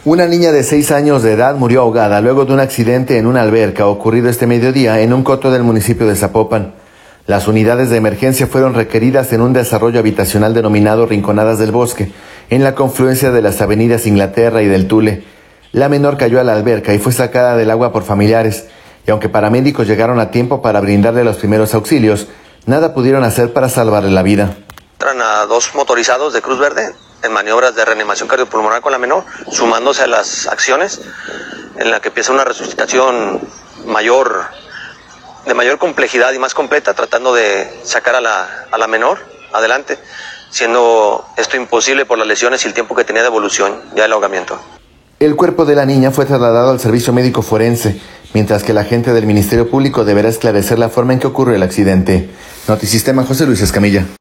Una niña de 6 años de edad murió ahogada luego de un accidente en una alberca ocurrido este mediodía en un coto del municipio de Zapopan. Las unidades de emergencia fueron requeridas en un desarrollo habitacional denominado Rinconadas del Bosque, en la confluencia de las avenidas Inglaterra y del Tule. La menor cayó a la alberca y fue sacada del agua por familiares, y aunque paramédicos llegaron a tiempo para brindarle los primeros auxilios, nada pudieron hacer para salvarle la vida. Entran a 2 motorizados de Cruz Verde en maniobras de reanimación cardiopulmonar con la menor, sumándose a las acciones en la que empieza una resucitación de mayor complejidad y más completa, tratando de sacar a la menor adelante, siendo esto imposible por las lesiones y el tiempo que tenía de evolución, ya el ahogamiento. El cuerpo de la niña fue trasladado al servicio médico forense, mientras que la agente del Ministerio Público deberá esclarecer la forma en que ocurrió el accidente. Notisistema, José Luis Escamilla.